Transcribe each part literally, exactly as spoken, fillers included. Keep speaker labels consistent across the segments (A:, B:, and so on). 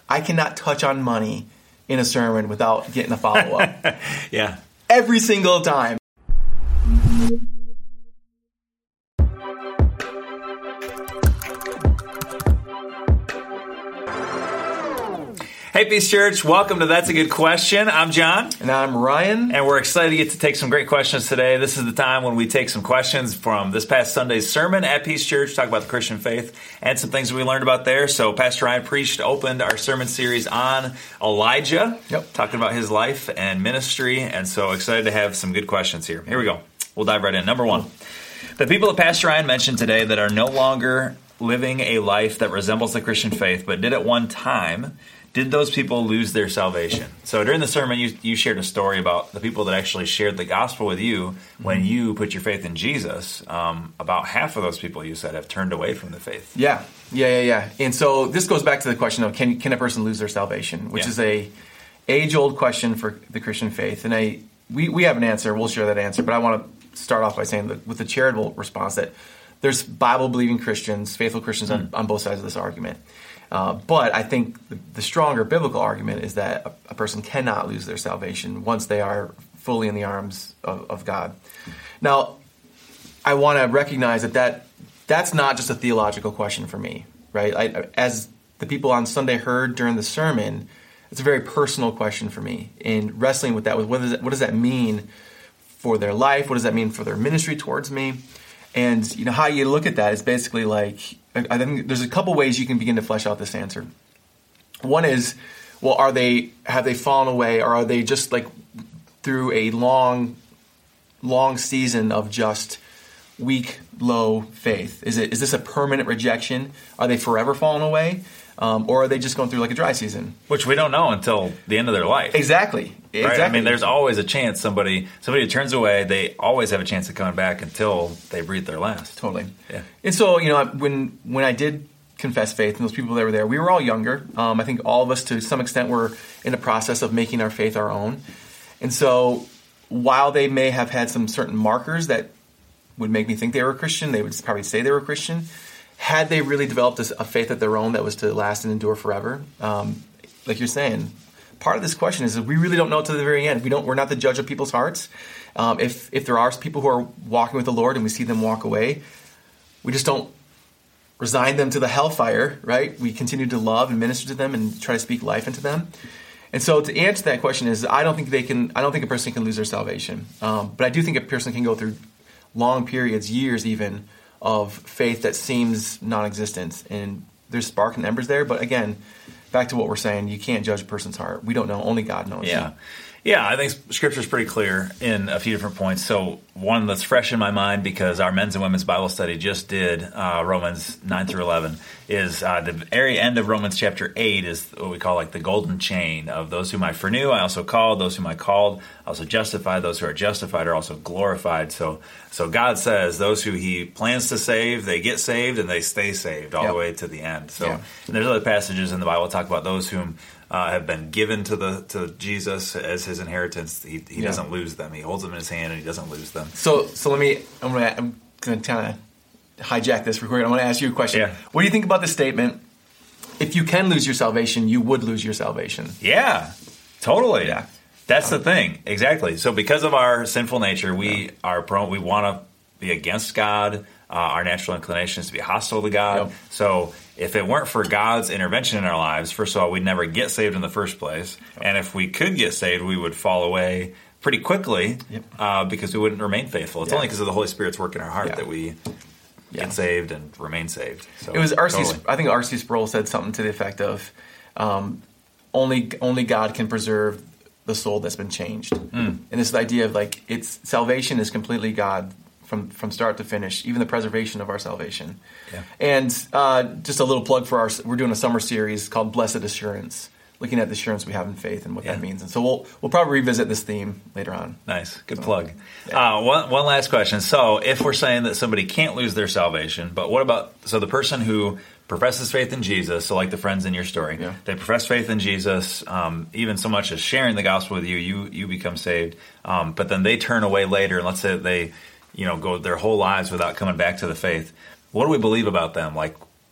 A: I cannot touch on money in a sermon without getting a follow-up.
B: Yeah.
A: Every single time.
B: Hey, Peace Church. Welcome to That's a Good Question. I'm John.
A: And I'm Ryan.
B: And we're excited to get to take some great questions today. This is the time when we take some questions from this past Sunday's sermon at Peace Church, talk about the Christian faith and some things that we learned about there. So Pastor Ryan preached, opened our sermon series on Elijah,
A: yep.
B: talking about his life and ministry. And so excited to have some good questions here. Here we go. We'll dive right in. Number one, the people that Pastor Ryan mentioned today that are no longer living a life that resembles the Christian faith, but did at one time, did those people lose their salvation? So during the sermon, you, you shared a story about the people that actually shared the gospel with you when mm-hmm. you put your faith in Jesus. Um, about half of those people, you said, have turned away from the faith.
A: Yeah, yeah, yeah, yeah. And so this goes back to the question of can can a person lose their salvation, which yeah. is a age-old question for the Christian faith. And I we, we have an answer. We'll share that answer. But I want to start off by saying that with the charitable response that there's Bible-believing Christians, faithful Christians mm-hmm. on, on both sides of this argument. Uh, but I think the, the stronger biblical argument is that a, a person cannot lose their salvation once they are fully in the arms of, of God. Now, I want to recognize that, that that's not just a theological question for me, right? I, as the people on Sunday heard during the sermon, it's a very personal question for me in wrestling with that. With what does that, what does that mean for their life? What does that mean for their ministry towards me? And you know how you look at that is basically like, I think there's a couple ways you can begin to flesh out this answer. One is, well, are they have they fallen away, or are they just like through a long, long season of just weak, low faith? Is it is this a permanent rejection? Are they forever falling away, um, or are they just going through like a dry season?
B: Which we don't know until the end of their life.
A: Exactly.
B: Right?
A: Exactly.
B: I mean, there's always a chance somebody somebody who turns away, they always have a chance of coming back until they breathe their last.
A: Totally.
B: Yeah.
A: And so, you know, when when I did confess faith, and those people that were there, we were all younger. Um, I think all of us, to some extent, were in the process of making our faith our own. And so, while they may have had some certain markers that would make me think they were a Christian, they would probably say they were a Christian. Had they really developed a, a faith of their own that was to last and endure forever, um, like you're saying, part of this question is that we really don't know to the very end. We don't. We're not the judge of people's hearts. Um, if if there are people who are walking with the Lord and we see them walk away, we just don't resign them to the hellfire, right? We continue to love and minister to them and try to speak life into them. And so to answer that question is, I don't think they can. I don't think a person can lose their salvation, um, but I do think a person can go through long periods, years even, of faith that seems non-existent, and there's spark and embers there. But again, back to what we're saying, you can't judge a person's heart. We don't know. Only God knows.
B: Yeah. Yeah, I think Scripture's pretty clear in a few different points. So one that's fresh in my mind, because our men's and women's Bible study just did uh, Romans nine through eleven, is uh, the very end of Romans chapter eight is what we call like the golden chain of those whom I foreknew, I also called, those whom I called, I also justified, those who are justified are also glorified. So so God says those who he plans to save, they get saved and they stay saved all yep. the way to the end. So yeah. and there's other passages in the Bible that talk about those whom Uh, have been given to the to Jesus as his inheritance. He, he yeah. doesn't lose them. He holds them in his hand and he doesn't lose them.
A: So so let me. I'm gonna I'm gonna kind of hijack this recording. I want to ask you a question.
B: Yeah.
A: What do you think about the statement? If you can lose your salvation, you would lose your salvation.
B: Yeah, totally.
A: Yeah,
B: that's um, the thing. Exactly. So because of our sinful nature, we yeah. are prone. We want to be against God. Uh, our natural inclination is to be hostile to God.
A: Yep.
B: So if it weren't for God's intervention in our lives, first of all, we'd never get saved in the first place. Yep. And if we could get saved, we would fall away pretty quickly
A: yep.
B: uh, because we wouldn't remain faithful. It's
A: yeah.
B: only because of the Holy Spirit's work in our heart
A: yeah.
B: that we
A: yeah.
B: get saved and remain saved. So,
A: it was R C.
B: Totally.
A: I think R C Sproul said something to the effect of, um, "Only only God can preserve the soul that's been changed."
B: Mm.
A: And this idea of like it's salvation is completely God. From from start to finish, even the preservation of our salvation.
B: Yeah.
A: And uh, just a little plug for our, we're doing a summer series called Blessed Assurance, looking at the assurance we have in faith and what
B: yeah.
A: that means. And so we'll we'll probably revisit this theme later on.
B: Nice. Good
A: so,
B: plug.
A: Yeah.
B: Uh, one, one last question. So if we're saying that somebody can't lose their salvation, but what about, so the person who professes faith in Jesus, so like the friends in your story,
A: yeah.
B: they profess faith in Jesus, um, even so much as sharing the gospel with you, you, you become saved, um, but then they turn away later, and let's say that they you know, go their whole lives without coming back to the faith. What do we believe about them? Like,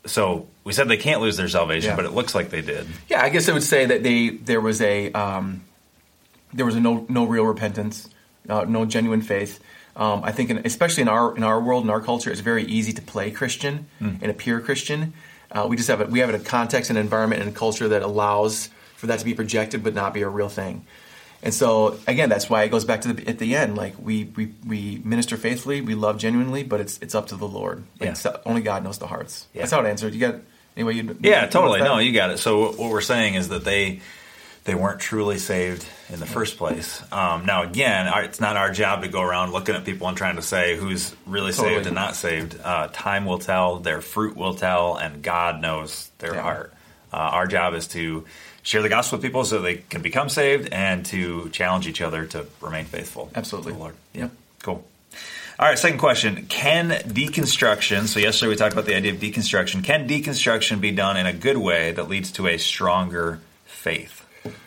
B: so we said they can't lose their salvation,
A: Yeah.
B: but it looks like they did.
A: Yeah, I guess I would say that they there was a um, there was a no no real repentance, uh, no genuine faith. Um, I think, in, especially in our in our world, in our culture, it's very easy to play Christian
B: Mm.
A: and appear Christian. Uh, we just have a, we have a context and environment and a culture that allows for that to be projected, but not be a real thing. And so, again, that's why it goes back to the, at the end. Like we, we we minister faithfully, we love genuinely, but it's it's up to the Lord. Like
B: Yeah.
A: so, only God knows the hearts.
B: Yeah.
A: That's how it answered. You got any way you?
B: Yeah, totally. No, you got it. So what what we're saying is that they they weren't truly saved in the first place. Um, now, again, our, it's not our job to go around looking at people and trying to say who's really
A: Totally.
B: saved and not saved. Uh, time will tell, their fruit will tell, and God knows their
A: Yeah.
B: heart. Uh, our job is to share the gospel with people so they can become saved and to challenge each other to remain faithful.
A: Absolutely.
B: To the Lord.
A: Yep.
B: Cool. All right, second question. Can deconstruction, so yesterday we talked about the idea of deconstruction, can deconstruction be done in a good way that leads to a stronger faith?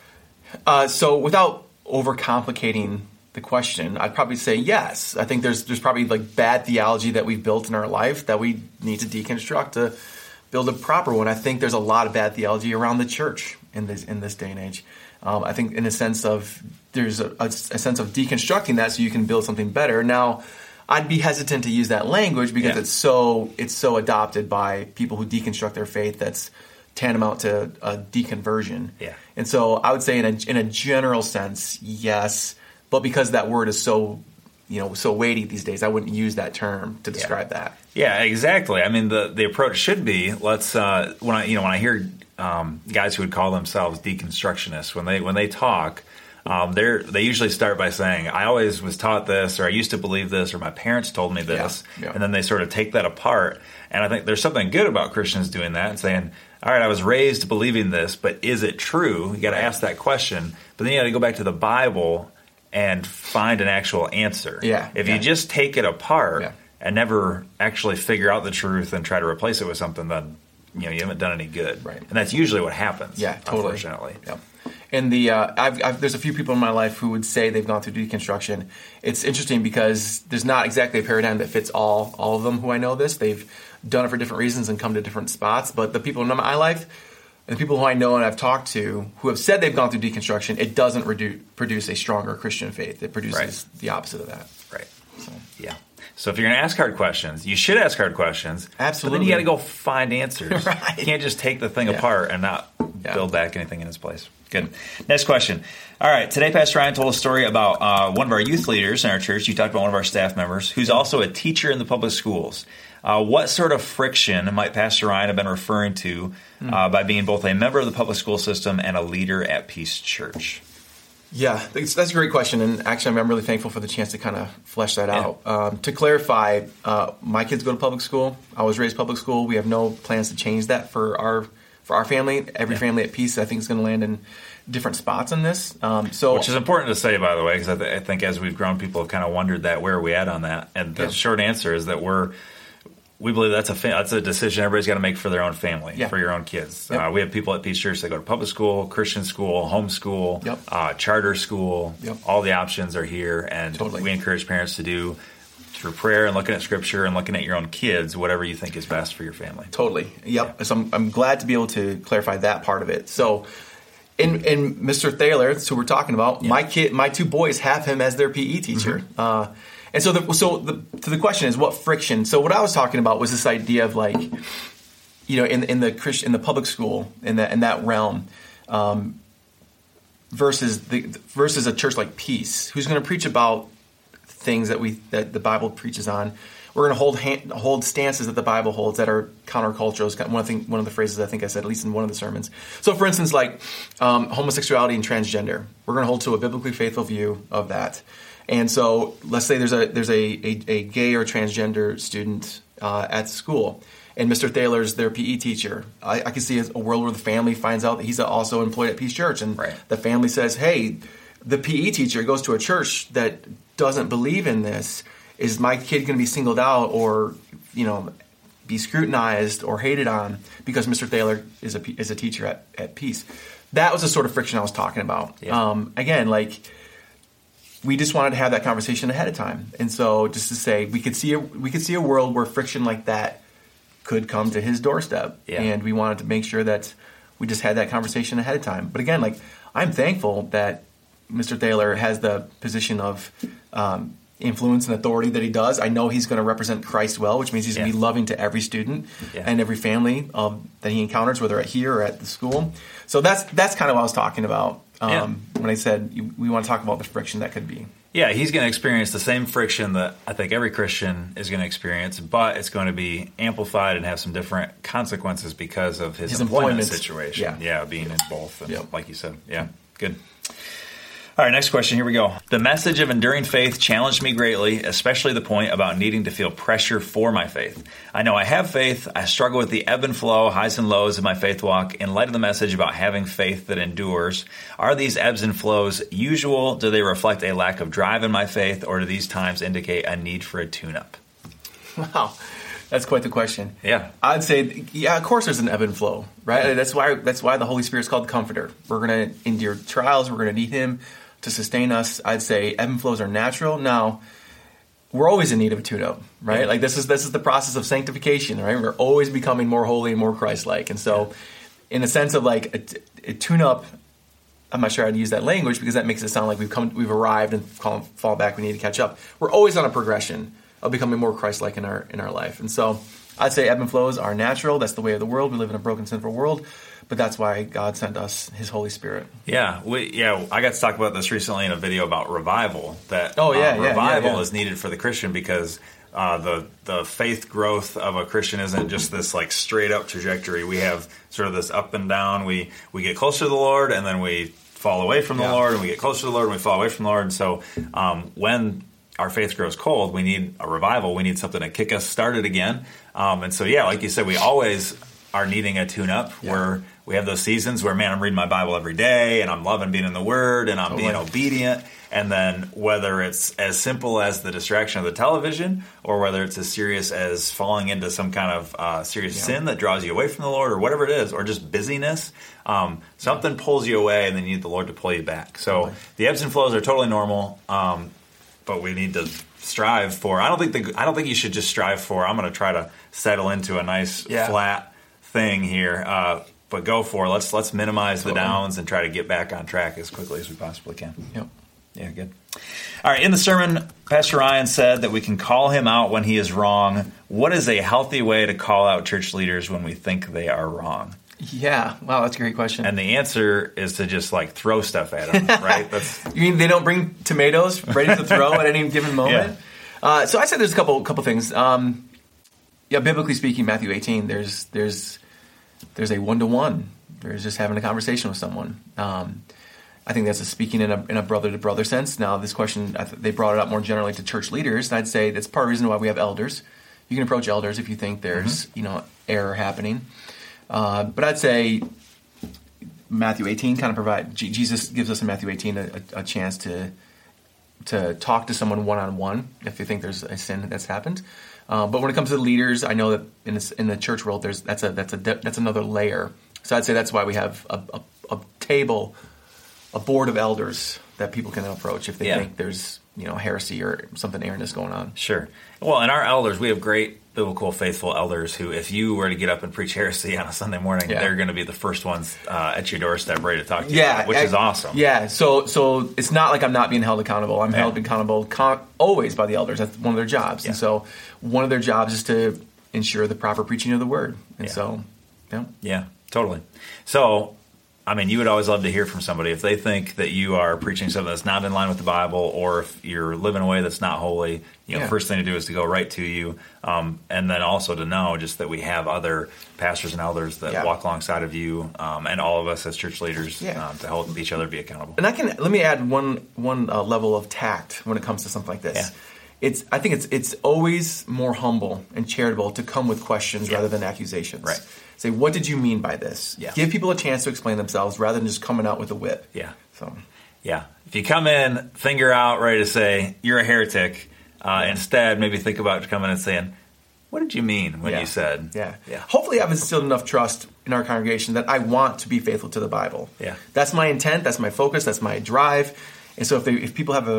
A: Uh, so without overcomplicating the question, I'd probably say yes. I think there's there's probably like bad theology that we've built in our life that we need to deconstruct to build a proper one. I think there's a lot of bad theology around the church in this in this day and age. Um, I think in a sense of there's a, a, a sense of deconstructing that so you can build something better. Now, I'd be hesitant to use that language because
B: Yeah.
A: it's so it's so adopted by people who deconstruct their faith. That's tantamount to a deconversion.
B: Yeah.
A: And so I would say in a in a general sense, yes. But because that word is so you know so weighty these days, I wouldn't use that term to describe that.
B: Yeah, exactly. I mean, the, the approach should be let's uh, when I you know when I hear um, guys who would call themselves deconstructionists when they when they talk, um, they they usually start by saying, "I always was taught this," or "I used to believe this," or "My parents told me this,"
A: Yeah, yeah.
B: and then they sort of take that apart. And I think there's something good about Christians doing that and saying, "All right, I was raised believing this, but is it true?" You got to
A: Right.
B: ask that question, but then you got to go back to the Bible and find an actual answer.
A: Yeah,
B: If
A: yeah.
B: you just take it apart.
A: Yeah.
B: And never actually figure out the truth and try to replace it with something, then you know you haven't done any good.
A: Right.
B: And that's usually what happens.
A: Yeah, totally.
B: Unfortunately.
A: Yep. And the uh, I've, I've, there's a few people in my life who would say they've gone through deconstruction. It's interesting because there's not exactly a paradigm that fits all all of them who I know this. They've done it for different reasons and come to different spots. But the people in my life and the people who I know and I've talked to who have said they've gone through deconstruction, it doesn't redu- produce a stronger Christian faith. It produces
B: Right.
A: the opposite of that.
B: Right.
A: So.
B: Yeah. So if you're going to ask hard questions, you should ask hard questions.
A: Absolutely.
B: But then you got to go find answers.
A: Right.
B: You can't just take the thing
A: Yeah.
B: apart and not
A: Yeah.
B: build back anything in its place. Good. Next question. All right. Today, Pastor Ryan told a story about uh, one of our youth leaders in our church. You talked about one of our staff members who's also a teacher in the public schools. Uh, what sort of friction might Pastor Ryan have been referring to uh, by being both a member of the public school system and a leader at Peace Church?
A: Yeah, that's, that's a great question, and actually, I'm really thankful for the chance to kind of flesh that
B: Yeah.
A: out. Um, to clarify, uh, my kids go to public school. I was raised public school. We have no plans to change that for our for our family. Every
B: Yeah.
A: family at Peace, I think, is going to land in different spots in this. Um, so,
B: Which is important to say, by the way, because I, th- I think as we've grown, people have kind of wondered that where are we at on that? And the
A: Yeah.
B: short answer is that we're we believe that's a fa- that's a decision everybody's got to make for their own family,
A: Yeah.
B: for your own kids.
A: Yep.
B: Uh, we have people at Peace Church that go to public school, Christian school, homeschool,
A: Yep.
B: uh, charter school.
A: Yep.
B: All the options are here, and
A: Totally.
B: we encourage parents to do through prayer and looking at Scripture and looking at your own kids, whatever you think is best for your family.
A: Totally. Yep. So I'm, I'm glad to be able to clarify that part of it. So, in, in Mister Thaler, that's who we're talking about, my kid, my two boys have him as their P E teacher.
B: Mm-hmm.
A: Uh, and so, the, so the, to the question is, what friction? So, what I was talking about was this idea of like, you know, in in the Christian, in the public school, in that in that realm, um, versus the versus a church like Peace, who's going to preach about things that we that the Bible preaches on. We're going to hold hand, hold stances that the Bible holds that are countercultural. Is one thing, one of the phrases I think I said, at least in one of the sermons. So, for instance, like um, homosexuality and transgender, we're going to hold to a biblically faithful view of that. And so, let's say there's a there's a a, a gay or transgender student uh, at school, and Mister Thaler's their P E teacher. I, I can see a world where the family finds out that he's also employed at Peace Church, and
B: Right.
A: the family says, "Hey, the P E teacher goes to a church that doesn't believe in this. Is my kid going to be singled out, or you know, be scrutinized or hated on because Mister Thaler is a is a teacher at, at Peace?" That was the sort of friction I was talking about.
B: Yeah.
A: Um, again, like we just wanted to have that conversation ahead of time, and so just to say we could see a, we could see a world where friction like that could come to his doorstep.
B: Yeah.
A: And we wanted to make sure that we just had that conversation ahead of time. But again, like, I'm thankful that Mister Thaler has the position of um, influence and authority that he does. I know he's going to represent Christ well, which means he's going to
B: yeah.
A: be loving to every student
B: yeah.
A: and every family um, that he encounters, whether at here or at the school. So that's that's kind of what I was talking about um,
B: yeah.
A: when I said you, we want to talk about the friction that could be.
B: Yeah, he's going to experience the same friction that I think every Christian is going to experience, but it's going to be amplified and have some different consequences because of his, his employment, employment situation. Yeah. yeah, being in both, and yep. like you said. Yeah, good. All right, next question. Here we go. The message of enduring faith challenged me greatly, especially the point about needing to feel pressure for my faith. I know I have faith. I struggle with the ebb and flow, highs and lows of my faith walk. In light of the message about having faith that endures, are these ebbs and flows usual? Do they reflect a lack of drive in my faith, or do these times indicate a need for a tune-up?
A: Wow. That's quite the question.
B: Yeah.
A: I'd say, yeah, of course there's an ebb and flow, right? Yeah. That's why That's why the Holy Spirit's called the Comforter. We're going to endure trials. We're going to need Him to sustain us. I'd say ebb and flows are natural. Now, we're always in need of a tune-up, right? Yeah. Like this is this is the process of sanctification, right? We're always becoming more holy and more Christ-like. And so, yeah. in a sense of like a, a tune-up, I'm not sure I'd use that language because that makes it sound like we've come, we've arrived and fall, fall back. We need to catch up. We're always on a progression of becoming more Christ-like in our in our life. And so, I'd say ebb and flows are natural. That's the way of the world. We live in a broken, sinful world. But that's why God sent us His Holy Spirit.
B: Yeah, we, yeah. I got to talk about this recently in a video about revival. That
A: oh yeah,
B: uh,
A: yeah
B: revival
A: yeah, yeah.
B: is needed for the Christian because uh, the the faith growth of a Christian isn't just this like straight up trajectory. We have sort of this up and down. We we get closer to the Lord and then we fall away from the yeah. Lord, and we get closer to the Lord and we fall away from the Lord. And so um, when our faith grows cold, we need a revival. We need something to kick us started again. Um, and so yeah, like you said, we always are needing a tune-up yeah. where we have those seasons where, man, I'm reading my Bible every day and I'm loving being in the Word and I'm totally. being obedient. And then whether it's as simple as the distraction of the television or whether it's as serious as falling into some kind of uh, serious yeah. sin that draws you away from the Lord or whatever it is, or just busyness, um, something pulls you away and then you need the Lord to pull you back. So totally. the ebbs and flows are totally normal, um, but we need to strive for, I don't think the, I don't think you should just strive for, I'm going to try to settle into a nice yeah. flat thing here. Uh, But go for it. Let's let's minimize the downs and try to get back on track as quickly as we possibly can.
A: Yep.
B: Yeah, good. All right, in the sermon, Pastor Ryan said that we can call him out when he is wrong. What is a healthy way to call out church leaders when we think they are wrong?
A: Yeah. Wow, that's a great question.
B: And the answer is to just like throw stuff at them, right? That's
A: You mean they don't bring tomatoes ready to throw at any given moment?
B: Yeah.
A: Uh, so I said there's a couple couple things. Um, yeah, biblically speaking, Matthew eighteen, there's there's There's a one-to-one. There's just having a conversation with someone. Um, I think that's a speaking in a, in a brother-to-brother sense. Now, this question, I th- they brought it up more generally to church leaders. And I'd say that's part of the reason why we have elders. You can approach elders if you think there's mm-hmm. you know error happening. Uh, but I'd say Matthew eighteen kind of provide G- Jesus gives us in Matthew eighteen a, a, a chance to to talk to someone one-on-one if they think there's a sin that's happened. Uh, but when it comes to the leaders, I know that in, this, in the church world, there's that's a that's a that's another layer. So I'd say that's why we have a, a, a table, a board of elders that people can approach if they yeah. think there's you know heresy or something erroneous going on.
B: Sure. Well, and our elders, we have great biblical, faithful elders who, if you were to get up and preach heresy on a Sunday morning, yeah. they're going to be the first ones uh, at your doorstep ready to talk to you,
A: yeah,
B: which
A: I,
B: is awesome.
A: Yeah, so so it's not like I'm not being held accountable. I'm
B: yeah.
A: held accountable con- always by the elders. That's one of their jobs. Yeah. And so one of their jobs is to ensure the proper preaching of the word. And
B: yeah.
A: so, yeah.
B: Yeah, totally. So, I mean, you would always love to hear from somebody. If they think that you are preaching something that's not in line with the Bible, or if you're living a way that's not holy, you know,
A: yeah.
B: first thing to do is to go right to you. Um, and then also to know just that we have other pastors and elders that
A: yeah.
B: walk alongside of you, um, and all of us as church leaders
A: yeah.
B: um, to help each other be accountable.
A: And I can, let me add one one uh, level of tact when it comes to something like this.
B: Yeah.
A: It's I think it's it's always more humble and charitable to come with questions
B: yeah.
A: rather than accusations.
B: Right.
A: Say, what did you mean by this?
B: Yeah.
A: Give people a chance to explain themselves rather than just coming out with a whip.
B: Yeah.
A: So,
B: yeah. If you come in, finger out, ready to say, you're a heretic, uh, yeah. instead maybe think about coming and saying, what did you mean when
A: yeah.
B: you said?
A: Yeah.
B: yeah.
A: Hopefully I've instilled enough trust in our congregation that I want to be faithful to the Bible.
B: Yeah.
A: That's my intent. That's my focus. That's my drive. And so if they, if people have a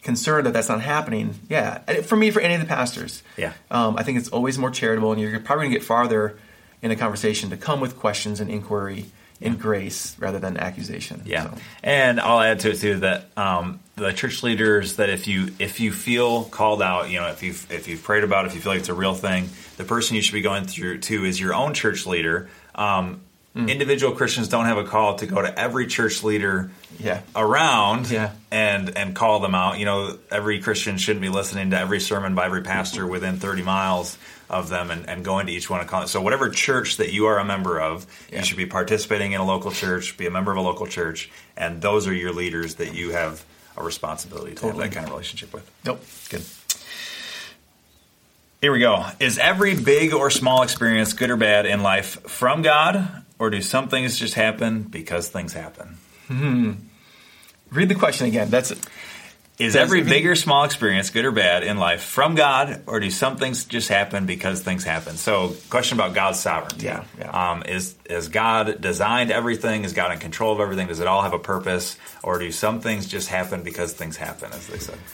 A: concerned that that's not happening, yeah, and for me, for any of the pastors,
B: yeah,
A: um, I think it's always more charitable, and you're probably going to get farther in a conversation to come with questions and inquiry and grace rather than accusation.
B: Yeah,
A: so.
B: And I'll add to it too that um, the church leaders, that if you if you feel called out, you know, if you if you've prayed about it, if you feel like it's a real thing, the person you should be going through to is your own church leader. Um, mm. Individual Christians don't have a call to go to every church leader
A: yeah.
B: around
A: yeah.
B: and and call them out. You know, every Christian shouldn't be listening to every sermon by every pastor within thirty miles of them and, and going to each one and calling. So whatever church that you are a member of, yeah. you should be participating in a local church, be a member of a local church, and those are your leaders that you have a responsibility to totally. have that kind of relationship with.
A: Nope. Good.
B: Here we go. Is every big or small experience, good or bad, in life from God, or do some things just happen because things happen?
A: Hmm. Read the question again. That's
B: Is every big or small experience, good or bad, in life from God, or do some things just happen because things happen? So, question about God's sovereignty.
A: Yeah, yeah.
B: Um, is is God designed everything? Is God in control of everything? Does it all have a purpose? Or do some things just happen because things happen, as they said?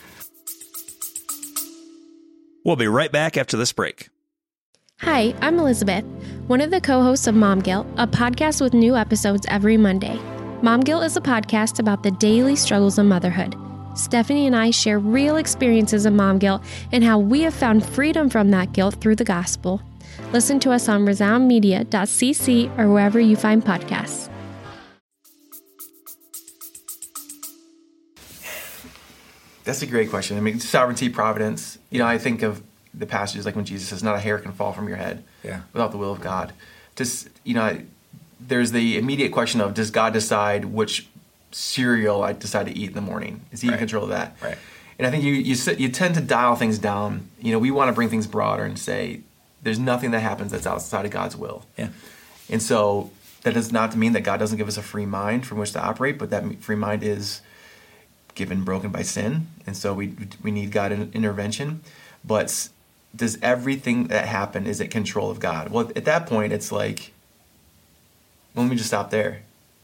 B: We'll be right back after this break.
C: Hi, I'm Elizabeth, one of the co-hosts of Mom Guilt, a podcast with new episodes every Monday. Mom Guilt is a podcast about the daily struggles of motherhood. Stephanie and I share real experiences of mom guilt and how we have found freedom from that guilt through the gospel. Listen to us on resound media dot c c or wherever you find podcasts.
A: That's a great question. I mean, sovereignty, providence. You know, I think of the passages like when Jesus says, "Not a hair can fall from your head
B: yeah.
A: without the will of God." Just, you know, there's the immediate question of, does God decide which cereal I decide to eat in the morning? Is he
B: right.
A: in control of that?
B: Right.
A: And I think you you you tend to dial things down. You know, we want to bring things broader and say there's nothing that happens that's outside of God's will.
B: Yeah.
A: And so that does not mean that God doesn't give us a free mind from which to operate, but that free mind is given broken by sin, and so we we need God in, intervention. But does everything that happen is at control of God? Well, at that point, it's like, well, let me just stop there.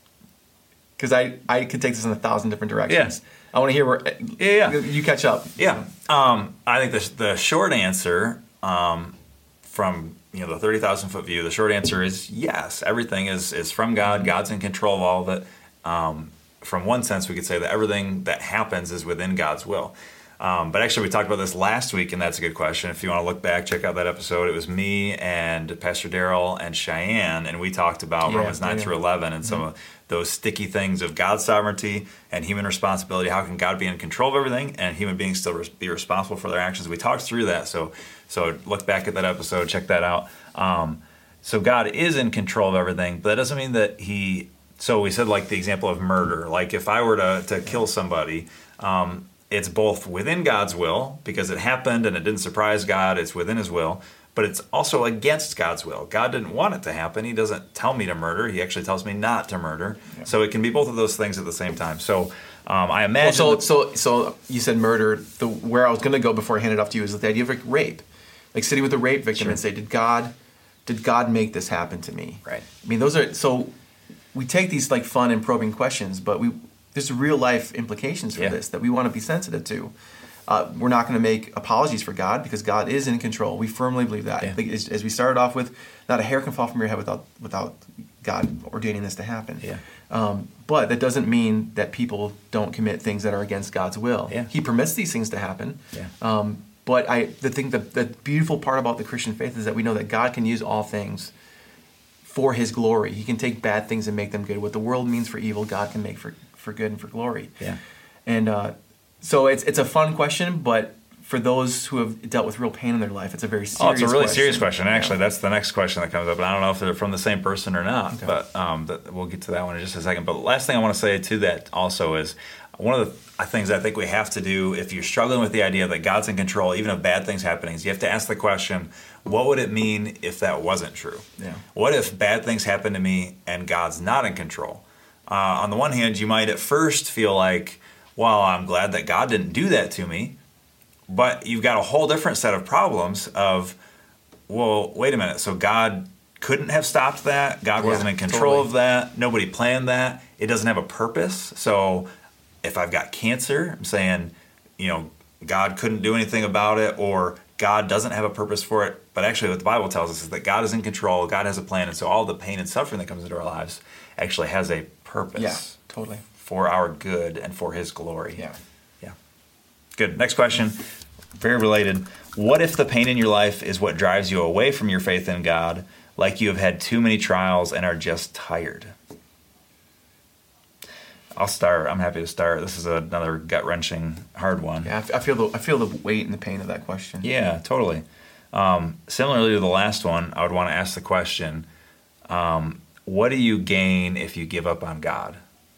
A: Because I, I could take this in a thousand different directions.
B: Yeah.
A: I want to hear where
B: yeah, yeah.
A: you catch up.
B: Yeah. Um, I think the, the short answer um, from you know the thirty thousand foot view, the short answer is yes. Everything is, is from God. God's in control of all of it. Um, from one sense, we could say that everything that happens is within God's will. Um, but actually, we talked about this last week, and that's a good question. If you want to look back, check out that episode. It was me and Pastor Daryl and Cheyenne, and we talked about yeah, Romans nine yeah. through eleven and mm-hmm. some of those sticky things of God's sovereignty and human responsibility. How can God be in control of everything and human beings still res- be responsible for their actions? We talked through that. So, so look back at that episode, check that out. Um, so God is in control of everything, but that doesn't mean that he... So we said like the example of murder. Like if I were to, to kill somebody... Um, it's both within God's will because it happened and it didn't surprise God. It's within his will, but it's also against God's will. God didn't want it to happen. He doesn't tell me to murder. He actually tells me not to murder. Yeah. So it can be both of those things at the same time. So um, I imagine.
A: Well, so, so, so you said murder. The, where I was going to go before I hand it off to you is the idea of like rape, like sitting with a rape victim sure. and say, did God, did God make this happen to me?
B: Right.
A: I mean, those are, so we take these like fun and probing questions, but we, there's real life implications for
B: yeah.
A: this that we want to be sensitive to. Uh, we're not going to make apologies for God because God is in control. We firmly believe that.
B: Yeah.
A: As, as we started off with, not a hair can fall from your head without without God ordaining this to happen.
B: Yeah.
A: Um, but that doesn't mean that people don't commit things that are against God's will.
B: Yeah.
A: He permits these things to happen.
B: Yeah.
A: Um, but I, the thing, the, the beautiful part about the Christian faith is that we know that God can use all things for His glory. He can take bad things and make them good. What the world means for evil, God can make for for good and for glory.
B: Yeah.
A: And uh, so it's it's a fun question, but for those who have dealt with real pain in their life, it's a very serious question.
B: Oh, it's a really
A: question.
B: serious question. Actually, yeah. that's the next question that comes up. And I don't know if they're from the same person or not, okay. but um, that, we'll get to that one in just a second. But the last thing I want to say to that also is one of the things I think we have to do if you're struggling with the idea that God's in control, even of bad things happening, is you have to ask the question, what would it mean if that wasn't true?
A: Yeah.
B: What if bad things happen to me and God's not in control? Uh, on the one hand, you might at first feel like, well, I'm glad that God didn't do that to me. But you've got a whole different set of problems of, well, wait a minute. So God couldn't have stopped that. God wasn't
A: yeah,
B: in control
A: totally.
B: of that. Nobody planned that. It doesn't have a purpose. So if I've got cancer, I'm saying you know, God couldn't do anything about it, or God doesn't have a purpose for it. But actually what the Bible tells us is that God is in control, God has a plan, and so all the pain and suffering that comes into our lives actually has a purpose.
A: Yeah, totally.
B: For our good and for His glory.
A: Yeah.
B: Yeah. Good. Next question, very related. What if the pain in your life is what drives you away from your faith in God, like you have had too many trials and are just tired? I'll start. I'm happy to start. This is another gut-wrenching, hard one.
A: Yeah, I feel the I feel the weight and the pain of that question.
B: Yeah, totally. Um, similarly to the last one, I would want to ask the question, um, what do you gain if you give up on God?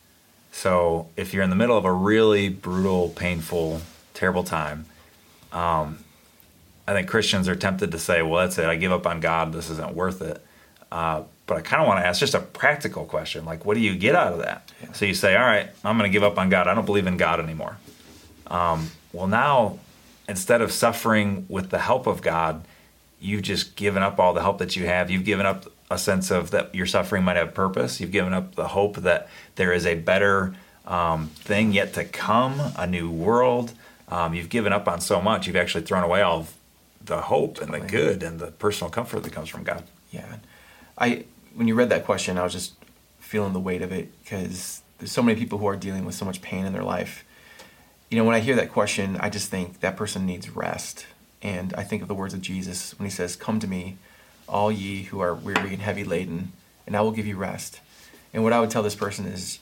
B: So if you're in the middle of a really brutal, painful, terrible time, um, I think Christians are tempted to say, well, that's it. I give up on God. This isn't worth it. Uh, but I kind of want to ask just a practical question. Like, what do you get out of that? Yeah. So you say, all right, I'm going to give up on God. I don't believe in God anymore. Um, well, now, instead of suffering with the help of God, you've just given up all the help that you have. You've given up a sense of that your suffering might have purpose. You've given up the hope that there is a better um, thing yet to come, a new world. Um, you've given up on so much. You've actually thrown away all of the hope and the good and the personal comfort that comes from God.
A: Yeah. I when you read that question, I was just feeling the weight of it, because there's so many people who are dealing with so much pain in their life. You know, when I hear that question, I just think that person needs rest. And I think of the words of Jesus when He says, "Come to me, all ye who are weary and heavy laden, and I will give you rest." And what I would tell this person is,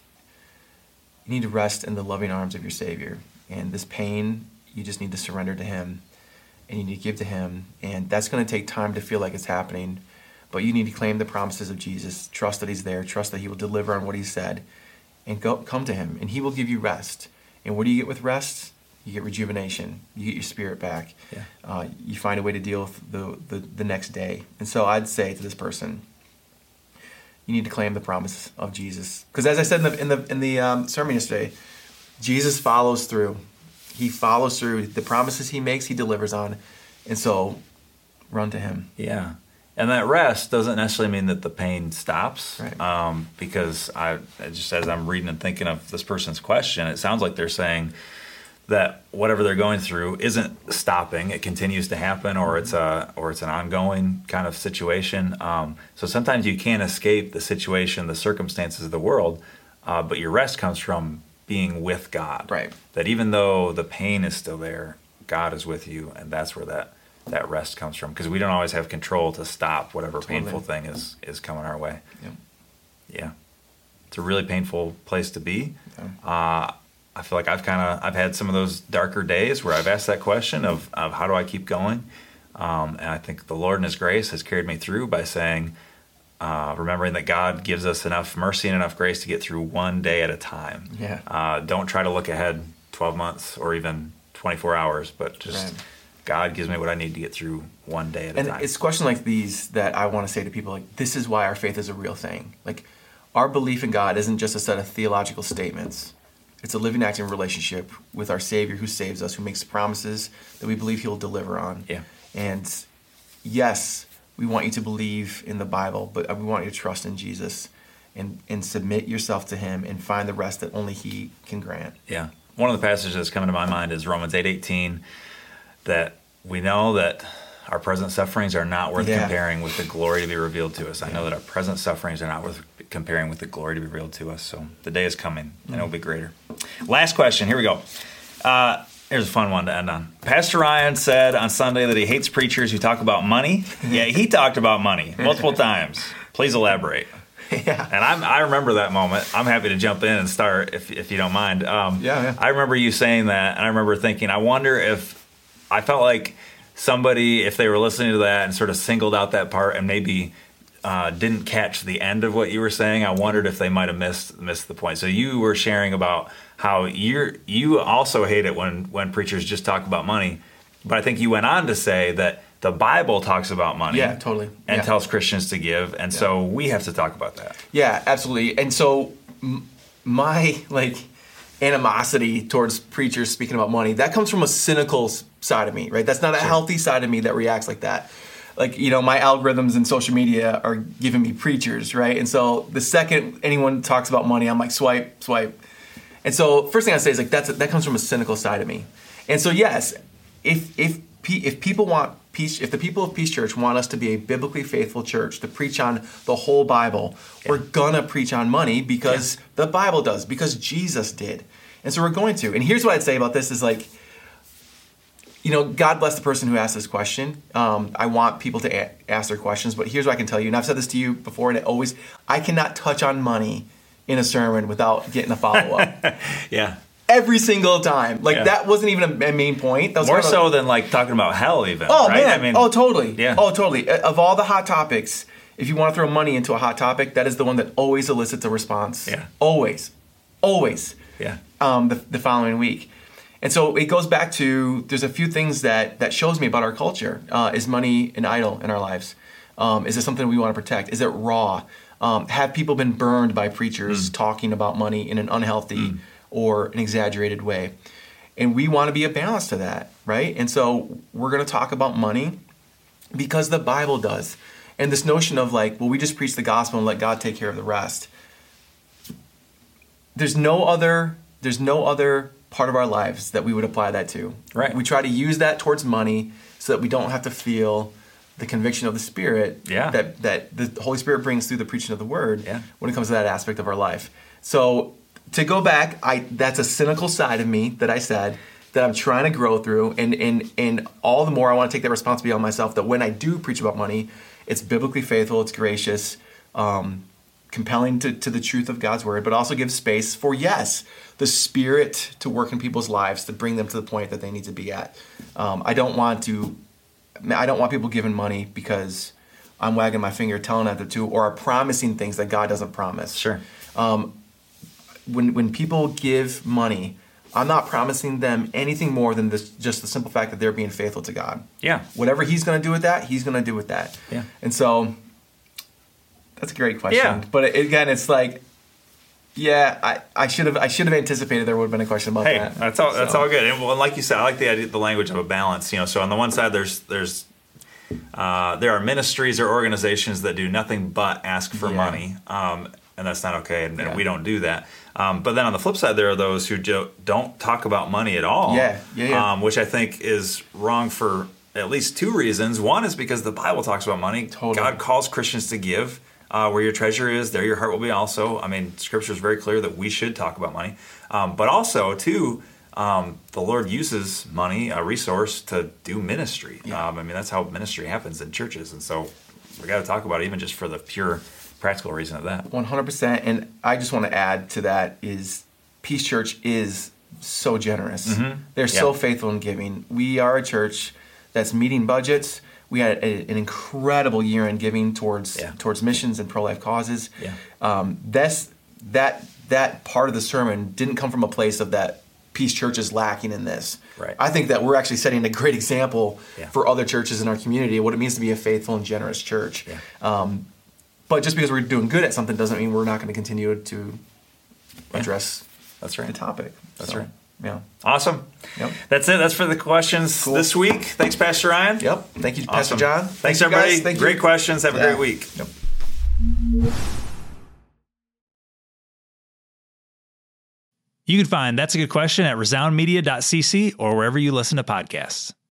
A: you need to rest in the loving arms of your Savior. And this pain, you just need to surrender to Him, and you need to give to Him. And that's going to take time to feel like it's happening. But you need to claim the promises of Jesus, trust that He's there, trust that He will deliver on what He said, and go come to Him, and He will give you rest. And what do you get with rest? You get rejuvenation. You get your spirit back.
B: Yeah.
A: Uh, you find a way to deal with the, the, the next day. And so I'd say to this person, you need to claim the promise of Jesus. Because as I said in the in the in the um, sermon yesterday, Jesus follows through. He follows through. The promises He makes, He delivers on. And so run to Him.
B: Yeah. And that rest doesn't necessarily mean that the pain stops,
A: right.
B: um, because I just as I'm reading and thinking of this person's question, it sounds like they're saying that whatever they're going through isn't stopping; it continues to happen, or it's a or it's an ongoing kind of situation. Um, so sometimes you can't escape the situation, the circumstances of the world, uh, but your rest comes from being with God.
A: Right.
B: That even though the pain is still there, God is with you, and that's where that. that rest comes from, because we don't always have control to stop whatever totally. painful thing is, is coming our way.
A: Yeah.
B: Yeah. It's a really painful place to be.
A: Yeah.
B: Uh, I feel like I've kind of, I've had some of those darker days where I've asked that question of, of how do I keep going? Um, and I think the Lord in His grace has carried me through by saying, uh, remembering that God gives us enough mercy and enough grace to get through one day at a time.
A: Yeah.
B: Uh, don't try to look ahead twelve months or even twenty-four hours, but just... Right. God gives me what I need to get through one day at a
A: and
B: time.
A: And it's questions like these that I want to say to people, like, this is why our faith is a real thing. Like, our belief in God isn't just a set of theological statements. It's a living, acting relationship with our Savior who saves us, who makes promises that we believe He'll deliver on.
B: Yeah.
A: And yes, we want you to believe in the Bible, but we want you to trust in Jesus and, and submit yourself to Him and find the rest that only He can grant.
B: Yeah. One of the passages that's coming to my mind is Romans eight eighteen. That we know that our present sufferings are not worth
A: yeah.
B: comparing with the glory to be revealed to us. I know that our present sufferings are not worth comparing with the glory to be revealed to us. So the day is coming, and it will be greater. Last question. Here we go. Uh, here's a fun one to end on. Pastor Ryan said on Sunday that he hates preachers who talk about money. Yeah, he talked about money multiple times. Please elaborate.
A: Yeah.
B: And I'm, I remember that moment. I'm happy to jump in and start if if you don't mind. Um,
A: yeah, yeah.
B: I remember you saying that, and I remember thinking, I wonder if I felt like somebody, if they were listening to that and sort of singled out that part and maybe uh, didn't catch the end of what you were saying, I wondered if they might have missed missed the point. So you were sharing about how you're you also hate it when, when preachers just talk about money, but I think you went on to say that the Bible talks about money.
A: Yeah, totally.
B: And
A: yeah.
B: tells Christians to give, and yeah. so we have to talk about that.
A: Yeah, absolutely. And so m- my, like... animosity towards preachers speaking about money, that comes from a cynical side of me, right? That's not a sure. healthy side of me that reacts like that. Like, you know, my algorithms in social media are giving me preachers, right? And so the second anyone talks about money, I'm like, swipe, swipe. And so first thing I say is like, that's that comes from a cynical side of me. And so, yes, if if if people want Peace, if the people of Peace Church want us to be a biblically faithful church, to preach on the whole Bible, yeah. we're gonna preach on money because yeah. the Bible does, because Jesus did. And so we're going to. And here's what I'd say about this is like, you know, God bless the person who asked this question. Um, I want people to a- ask their questions, but here's what I can tell you. And I've said this to you before, and it always, I cannot touch on money in a sermon without getting a follow-up.
B: yeah.
A: Every single time. Like,
B: yeah.
A: that wasn't even a main point. That was
B: More
A: kind of
B: so than, like, talking about hell even.
A: Oh,
B: right?
A: man.
B: I mean,
A: oh, totally.
B: Yeah.
A: Oh, totally. Of all the hot topics, if you want to throw money into a hot topic, that is the one that always elicits a response.
B: Yeah.
A: Always. Always.
B: Yeah.
A: Um, the, the following week. And so it goes back to, there's a few things that, that shows me about our culture. Uh, is money an idol in our lives? Um, is it something we want to protect? Is it raw? Um, have people been burned by preachers mm. talking about money in an unhealthy mm. or an exaggerated way? And we want to be a balance to that, right? And so we're going to talk about money because the Bible does. And this notion of like, well, we just preach the gospel and let God take care of the rest. There's no other, there's no other part of our lives that we would apply that to.
B: Right.
A: We try to use that towards money so that we don't have to feel the conviction of the Spirit
B: yeah.
A: that, that the Holy Spirit brings through the preaching of the Word
B: yeah.
A: when it comes to that aspect of our life. So to go back, I that's a cynical side of me that I said that I'm trying to grow through, and and and all the more I want to take that responsibility on myself, that when I do preach about money, it's biblically faithful, it's gracious, um, compelling to, to the truth of God's Word, but also gives space for, yes, the Spirit to work in people's lives to bring them to the point that they need to be at. Um, I don't want to, I don't want people giving money because I'm wagging my finger telling them to, or are promising things that God doesn't promise.
B: Sure.
A: Um, when when people give money, I'm not promising them anything more than this, just the simple fact that they're being faithful to God.
B: Yeah.
A: Whatever He's going to do with that, He's going to do with that.
B: Yeah.
A: And so that's a great question.
B: Yeah.
A: But again, it's like, yeah, I, I should have I should have anticipated there would have been a question about
B: hey,
A: that.
B: that's all.
A: So.
B: That's all good. And well, like you said, I like the idea, the language of a balance. You know, so on the one side, there's there's uh, there are ministries or organizations that do nothing but ask for
A: Yeah.
B: money, um, and that's not okay, and,
A: Yeah.
B: and we don't do that. Um, but then on the flip side, there are those who jo- don't talk about money at all.
A: Yeah, yeah, yeah.
B: Um, which I think is wrong for at least two reasons. One is because the Bible talks about money.
A: Totally.
B: God calls Christians to give. Uh, where your treasure is, there your heart will be also. I mean, Scripture is very clear that we should talk about money. Um, but also, too, um, the Lord uses money, a resource, to do ministry.
A: Yeah.
B: Um, I mean, that's how ministry happens in churches. And so we got to talk about it even just for the pure practical reason of that.
A: one hundred percent. And I just want to add to that is Peace Church is so generous.
B: Mm-hmm.
A: They're
B: Yeah.
A: so faithful in giving. We are a church that's meeting budgets. We had a, an incredible year in giving towards
B: Yeah.
A: towards missions and pro-life causes.
B: Yeah.
A: Um, that's that that part of the sermon didn't come from a place of that Peace Church is lacking in this.
B: Right.
A: I think that we're actually setting a great example
B: Yeah.
A: for other churches in our community of what it means to be a faithful and generous church.
B: Yeah.
A: Um, but just because we're doing good at something doesn't mean we're not going to continue to address
B: That's right.
A: the topic.
B: That's
A: So,
B: right.
A: Yeah.
B: Awesome.
A: Yep.
B: That's it. That's for the questions
A: Cool.
B: this week. Thanks, Pastor Ryan.
A: Yep. Thank you, Pastor
B: Awesome.
A: John.
B: Thanks,
A: you,
B: everybody.
A: guys. Thank
B: Great
A: you.
B: questions. Have a
A: Yeah.
B: great week.
A: Yep.
D: You can find That's a Good Question at resound media dot c c or wherever you listen to podcasts.